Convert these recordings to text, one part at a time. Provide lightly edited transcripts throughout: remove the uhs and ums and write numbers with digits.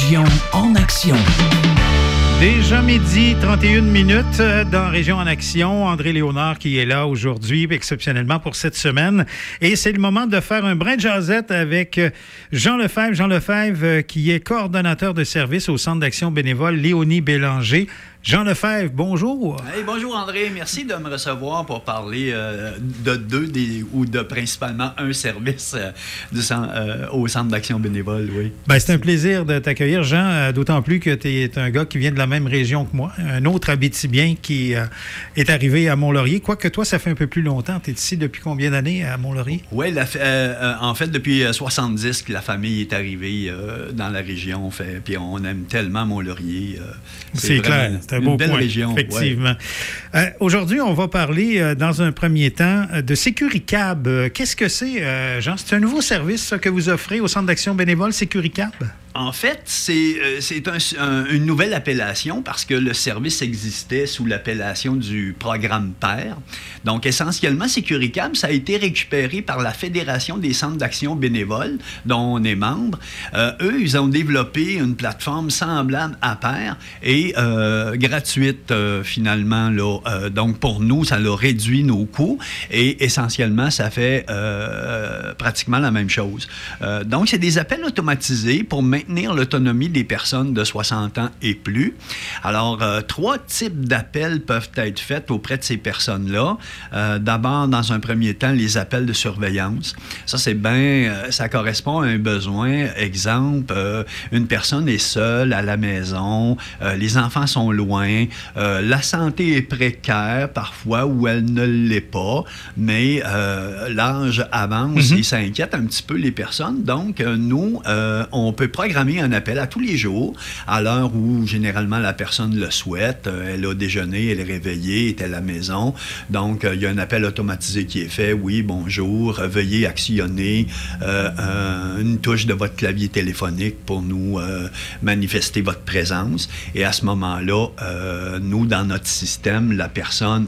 Région en action. Déjà midi, 31 minutes dans Région en action. André Léonard qui est là aujourd'hui, exceptionnellement pour cette semaine. Et c'est le moment de faire un brin de jasette avec Jean Lefebvre. Jean Lefebvre qui est coordonnateur de service au Centre d'action bénévole Léonie Bélanger. Jean Lefebvre, bonjour. Hey, bonjour André, merci de me recevoir pour parler de deux ou de principalement un service au Centre d'action bénévole, oui. Ben, c'est un plaisir de t'accueillir, Jean, d'autant plus que tu es un gars qui vient de la même région que moi, un autre Abitibien qui est arrivé à Mont-Laurier, quoique toi, ça fait un peu plus longtemps. Tu es ici depuis combien d'années à Mont-Laurier? Oui, en fait, depuis 70 que la famille est arrivée dans la région, puis on aime tellement Mont-Laurier. C'est clair. C'est un beau point, région, effectivement. Ouais. Aujourd'hui, on va parler, dans un premier temps, de Sécuricab. Qu'est-ce que c'est, Jean? C'est un nouveau service ça, que vous offrez au Centre d'action bénévole Sécuricab? En fait, c'est une nouvelle appellation parce que le service existait sous l'appellation du programme PER. Donc, essentiellement, Sécuricab, ça a été récupéré par la Fédération des centres d'action bénévoles, dont on est membre. Eux, ils ont développé une plateforme semblable à PER et gratuite, finalement. Là. Donc, pour nous, ça a réduit nos coûts et essentiellement, ça fait pratiquement la même chose. Donc, c'est des appels automatisés pour maintenir l'autonomie des personnes de 60 ans et plus. Alors, 3 types d'appels peuvent être faits auprès de ces personnes-là. D'abord, dans un premier temps, les appels de surveillance. Ça, c'est bien, ça correspond à un besoin. Exemple, une personne est seule à la maison, les enfants sont loin, la santé est précaire parfois ou elle ne l'est pas, mais l'âge avance et ça inquiète un petit peu les personnes. Donc, nous, on peut programmer un appel à tous les jours, à l'heure où généralement la personne le souhaite. Elle a déjeuné, elle est réveillée, est à la maison. Donc, il y a un appel automatisé qui est fait. Oui, bonjour, veuillez actionner une touche de votre clavier téléphonique pour nous manifester votre présence. Et à ce moment-là, nous, dans notre système, la personne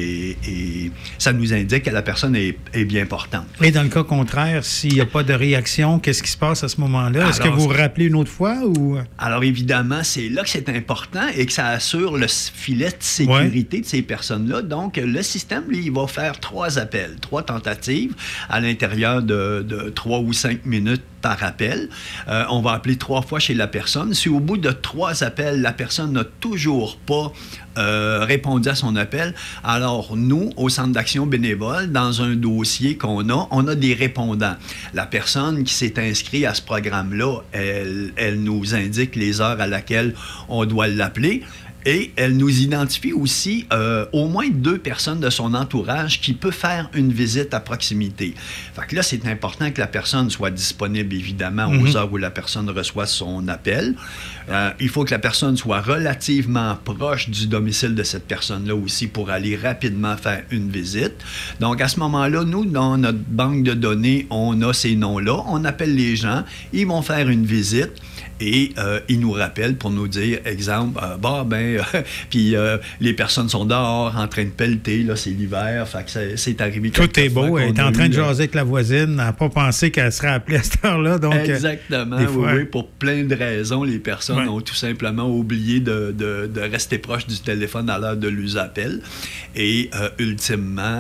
ça nous indique que la personne est bien portante. Et dans le cas contraire, s'il n'y a pas de réaction, qu'est-ce qui se passe à ce moment-là? Est-ce que vous rappelez une autre fois? Ou... Alors, évidemment, c'est là que c'est important et que ça assure le filet de sécurité de ces personnes-là. Donc, le système, lui, il va faire 3 appels, 3 tentatives à l'intérieur de 3 ou 5 minutes par appel. On va appeler 3 fois chez la personne. Si au bout de 3 appels, la personne n'a toujours pas répondu à son appel, alors nous, au Centre d'action bénévole, dans un dossier qu'on a, on a des répondants. La personne qui s'est inscrite à ce programme-là, elle nous indique les heures à laquelle on doit l'appeler. Et elle nous identifie aussi au moins 2 personnes de son entourage qui peuvent faire une visite à proximité. Fait que là, c'est important que la personne soit disponible, évidemment, aux heures où la personne reçoit son appel. Il faut que la personne soit relativement proche du domicile de cette personne-là aussi pour aller rapidement faire une visite. Donc, à ce moment-là, nous, dans notre banque de données, on a ces noms-là. On appelle les gens, ils vont faire une visite. Et ils nous rappellent pour nous dire, exemple, puis les personnes sont dehors en train de pelleter, là, c'est l'hiver, fait que c'est arrivé. Tout est beau, elle est en train de jaser avec la voisine, elle n'a pas pensé qu'elle serait appelée à cette heure-là. Donc, exactement, oui, pour plein de raisons, les personnes ont tout simplement oublié de rester proche du téléphone à l'heure de leurs appels. Et ultimement,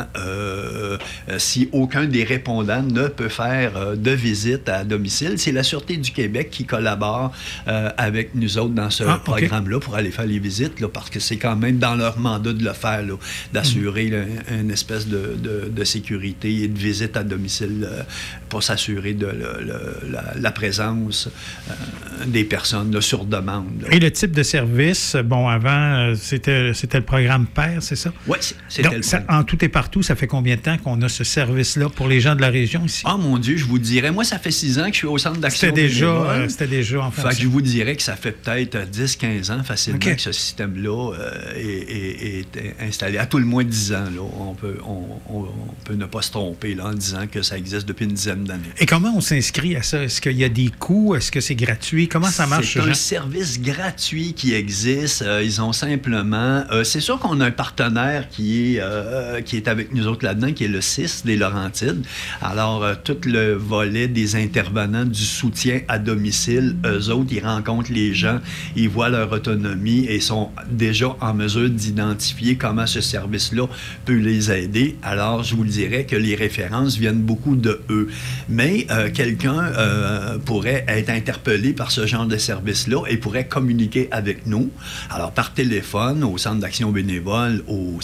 si aucun des répondants ne peut faire de visite à domicile, c'est la Sûreté du Québec qui collabore avec nous autres dans ce programme-là pour aller faire les visites, là, parce que c'est quand même dans leur mandat de le faire, là, d'assurer une espèce de sécurité et de visite à domicile pour s'assurer de la présence des personnes là, sur demande. Là. Et le type de service, bon, avant, c'était le programme PER, c'est ça? Oui, c'était le programme. En tout et partout, ça fait combien de temps qu'on a ce service-là pour les gens de la région ici? Ah, mon Dieu, je vous dirais, moi, ça fait 6 ans que je suis au Centre d'action bénévole. C'était déjà en fait. Fait que je vous dirais que ça fait peut-être 10-15 ans facilement que ce système-là est installé à tout le moins 10 ans. Là. On peut ne pas se tromper là, en disant que ça existe depuis une dizaine d'années. Et comment on s'inscrit à ça? Est-ce qu'il y a des coûts? Est-ce que c'est gratuit? Comment ça marche? C'est un service gratuit qui existe. Ils ont simplement... c'est sûr qu'on a un partenaire qui est avec nous autres là-dedans, qui est le CIS des Laurentides. Alors, tout le volet des intervenants du soutien à domicile, eux autres, ils rencontrent les gens, ils voient leur autonomie et sont déjà en mesure d'identifier comment ce service-là peut les aider. Alors, je vous le dirais que les références viennent beaucoup de eux. Mais quelqu'un pourrait être interpellé par ce genre de service-là et pourrait communiquer avec nous. Alors, par téléphone, au Centre d'action bénévole, au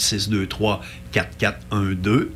623-4412.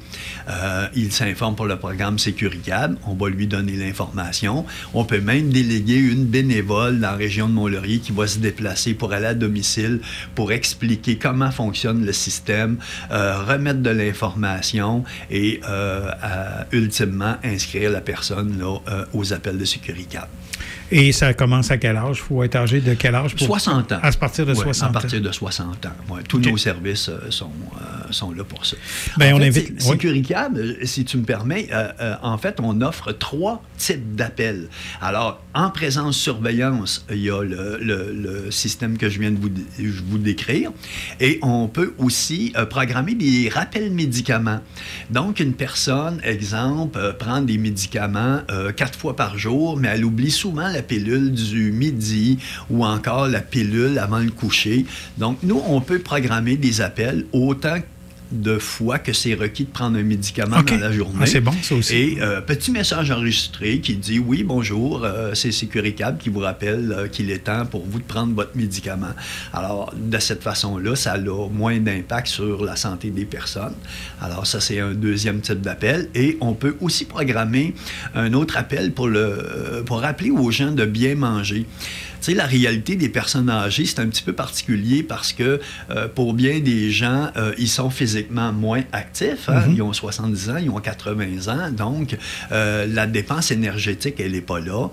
Il s'informe pour le programme Sécuricab. On va lui donner l'information. On peut même déléguer une bénévole dans la région de Mont-Laurier qui va se déplacer pour aller à domicile, pour expliquer comment fonctionne le système, remettre de l'information et ultimement inscrire la personne là, aux appels de Sécuricab. Et ça commence à quel âge? Il faut être âgé de quel âge? 60 ans. À partir de 60 ans. À partir de 60 ans. Ouais. Tous nos services sont là pour ça. Bien, en on fait, invite... Sécuricab, si tu me permets, en fait, on offre 3 types d'appels. Alors, en présence-surveillance, il y a le système que je viens de vous décrire. Et on peut aussi programmer des rappels médicaments. Donc, une personne, exemple, prend des médicaments 4 fois par jour, mais elle oublie souvent la pilule du midi ou encore la pilule avant le coucher. Donc, nous, on peut programmer des appels autant de fois que c'est requis de prendre un médicament dans la journée. C'est bon, ça aussi. Et petit message enregistré qui dit « Oui, bonjour, c'est Sécuricab qui vous rappelle qu'il est temps pour vous de prendre votre médicament. » Alors, de cette façon-là, ça a moins d'impact sur la santé des personnes. Alors, ça, c'est un deuxième type d'appel. Et on peut aussi programmer un autre appel pour rappeler aux gens de bien manger. Tu sais, la réalité des personnes âgées, c'est un petit peu particulier parce que pour bien des gens, ils sont physiquement moins actifs. Hein? Ils ont 70 ans, ils ont 80 ans. Donc, la dépense énergétique, elle n'est pas là.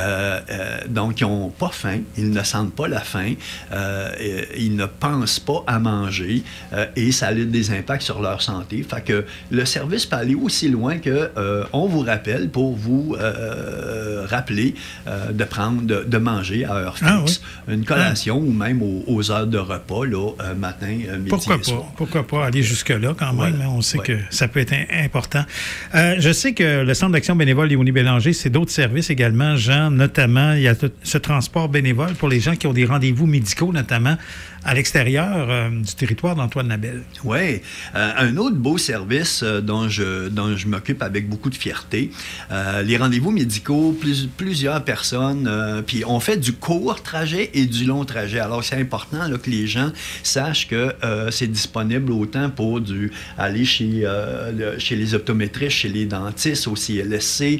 Donc, ils n'ont pas faim. Ils ne sentent pas la faim. Ils ne pensent pas à manger. Et ça a des impacts sur leur santé. Fait que le service peut aller aussi loin que on vous rappelle pour vous rappeler de manger à heure fixe, une collation ou même aux heures de repas, là, matin, midi et soir. Pourquoi pas aller jusque-là quand même? Voilà. On sait que ça peut être important. Je sais que le Centre d'action bénévole Léonie Bélanger, c'est d'autres services également, Jean, notamment, il y a ce transport bénévole pour les gens qui ont des rendez-vous médicaux, notamment à l'extérieur du territoire d'Antoine Labelle. Oui. Un autre beau service dont je m'occupe avec beaucoup de fierté, les rendez-vous médicaux, plusieurs personnes, puis on fait du court trajet et du long trajet. Alors, c'est important là, que les gens sachent que c'est disponible autant pour aller chez les optométristes, chez les dentistes, au CLSC,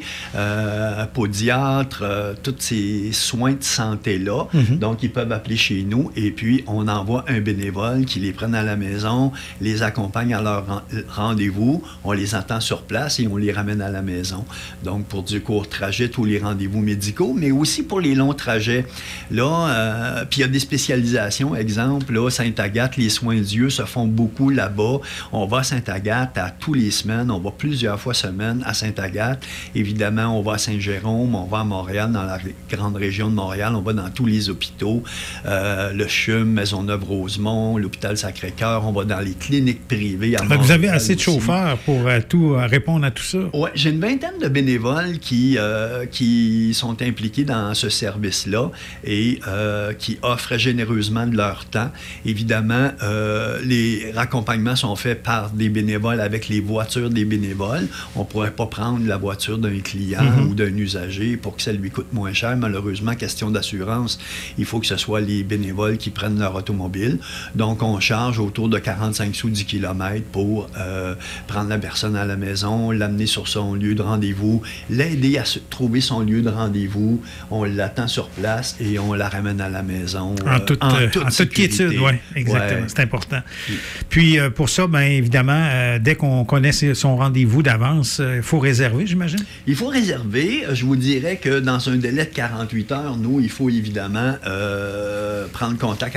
podiatre, tous ces soins de santé-là. Donc, ils peuvent appeler chez nous et puis on envoie un bénévole qui les prenne à la maison, les accompagne à leur rendez-vous, on les attend sur place et on les ramène à la maison. Donc, pour du court trajet, tous les rendez-vous médicaux, mais aussi pour les longs trajets. Là, puis il y a des spécialisations. Exemple, là, Sainte-Agathe, les soins d'yeux se font beaucoup là-bas. On va à Sainte-Agathe à tous les semaines. On va plusieurs fois semaine à Sainte-Agathe. Évidemment, on va à Saint-Jérôme, on va à Montréal, dans la grande région de Montréal. On va dans tous les hôpitaux. Le CHUM, Maisonneuve-Rosemont, l'hôpital Sacré-Cœur. On va dans les cliniques privées à Montréal. Vous avez assez de chauffeurs pour répondre à tout ça? Oui, j'ai une vingtaine de bénévoles qui sont impliqués dans ce service-là et qui offrent généreusement de leur temps. Évidemment, les raccompagnements sont faits par des bénévoles avec les voitures des bénévoles. On ne pourrait pas prendre la voiture d'un client ou d'un usager pour que ça lui coûte moins cher. Malheureusement, question d'assurance, il faut que ce soit les bénévoles qui prennent leur automobile. Donc, on charge autour de 45 sous du kilomètre pour prendre la personne à la maison, l'amener sur son lieu de rendez-vous, l'aider à trouver son lieu de rendez-vous. On l'attend sur place et on la ramène à la maison. En toute quiétude, oui, exactement. Ouais. C'est important. Puis, pour ça, bien évidemment, dès qu'on connaît son rendez-vous d'avance, il faut réserver, j'imagine? Il faut réserver. Je vous dirais que dans un délai de 48 heures, nous, il faut évidemment prendre contact avec un bénévole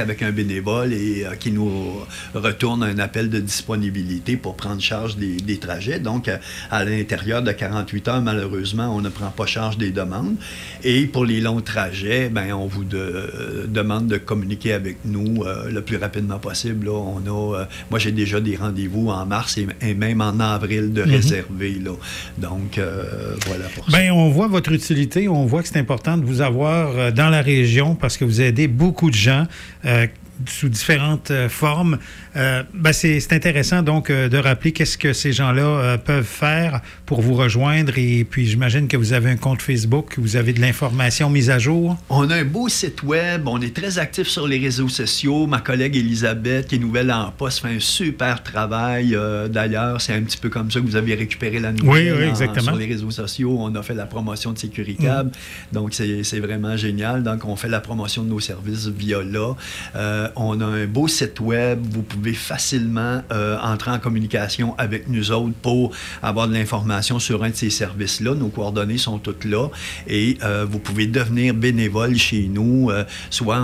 bénévole et qui nous retourne un appel de disponibilité pour prendre charge des trajets. Donc, à l'intérieur de 48 heures, malheureusement, on ne prend pas charge des demandes. Et pour les longs trajets, on vous demande de communiquer avec nous le plus rapidement possible. Là, moi, j'ai déjà des rendez-vous en mars et même en avril de réserver. Là. Donc, voilà pour ça. On voit votre utilité. On voit que c'est important de vous avoir dans la région parce que vous aidez beaucoup de gens sous différentes formes. C'est intéressant donc de rappeler qu'est-ce que ces gens-là peuvent faire pour vous rejoindre. Et puis, j'imagine que vous avez un compte Facebook, vous avez de l'information mise à jour. On a un beau site web, on est très actifs sur les réseaux sociaux. Ma collègue Elisabeth, qui est nouvelle en poste, fait un super travail. D'ailleurs, c'est un petit peu comme ça que vous avez récupéré la nouvelle. Oui, exactement. Sur les réseaux sociaux, on a fait la promotion de Sécuricab. Donc, c'est vraiment génial. Donc, on fait la promotion de nos services via là. On a un beau site web. Vous pouvez facilement entrer en communication avec nous autres pour avoir de l'information sur un de ces services-là. Nos coordonnées sont toutes là. Et vous pouvez devenir bénévole chez nous, soit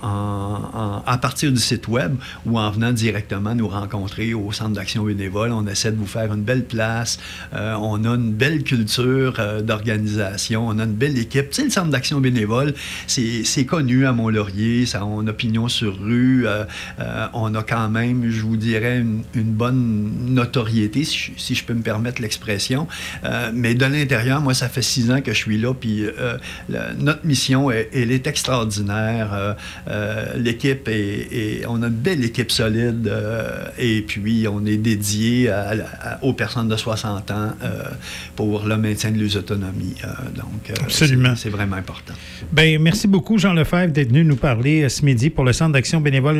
à partir du site web ou en venant directement nous rencontrer au Centre d'action bénévole. On essaie de vous faire une belle place. On a une belle culture d'organisation. On a une belle équipe. Tu sais, le Centre d'action bénévole, c'est connu à Mont-Laurier. On a pignon sur rue. On a quand même, je vous dirais, une bonne notoriété, si je peux me permettre l'expression. Mais de l'intérieur, moi, ça fait 6 ans que je suis là, puis notre mission, elle est extraordinaire. L'équipe, on a une belle équipe solide, et puis on est dédié aux personnes de 60 ans pour le maintien de leurs autonomies. Donc, absolument. C'est vraiment important. Merci beaucoup, Jean Lefebvre, d'être venu nous parler ce midi pour le Centre d'action bénévole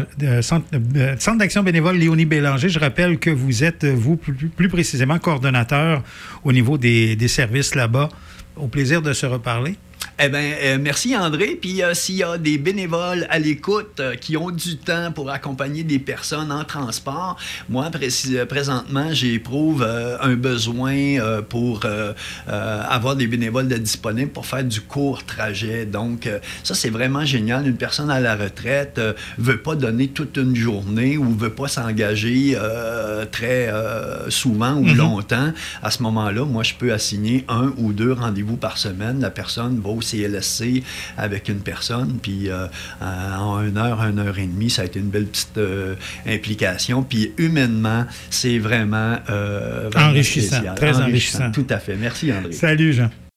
Centre d'action bénévole Léonie Bélanger. Je rappelle que vous êtes, vous, plus précisément, coordonnateur au niveau des services là-bas. Au plaisir de se reparler. Merci André. Puis s'il y a des bénévoles à l'écoute qui ont du temps pour accompagner des personnes en transport, moi, présentement, j'éprouve un besoin pour avoir des bénévoles disponibles pour faire du court trajet. Donc, ça, c'est vraiment génial. Une personne à la retraite veut pas donner toute une journée ou veut pas s'engager très souvent ou longtemps. À ce moment-là, moi, je peux assigner 1 ou 2 rendez-vous par semaine. La personne va au CLSC avec une personne, puis en 1 heure, 1 heure et demie, ça a été une belle petite implication. Puis humainement, c'est vraiment enrichissant, spécial. Très enrichissant. Tout à fait. Merci, André. Salut, Jean.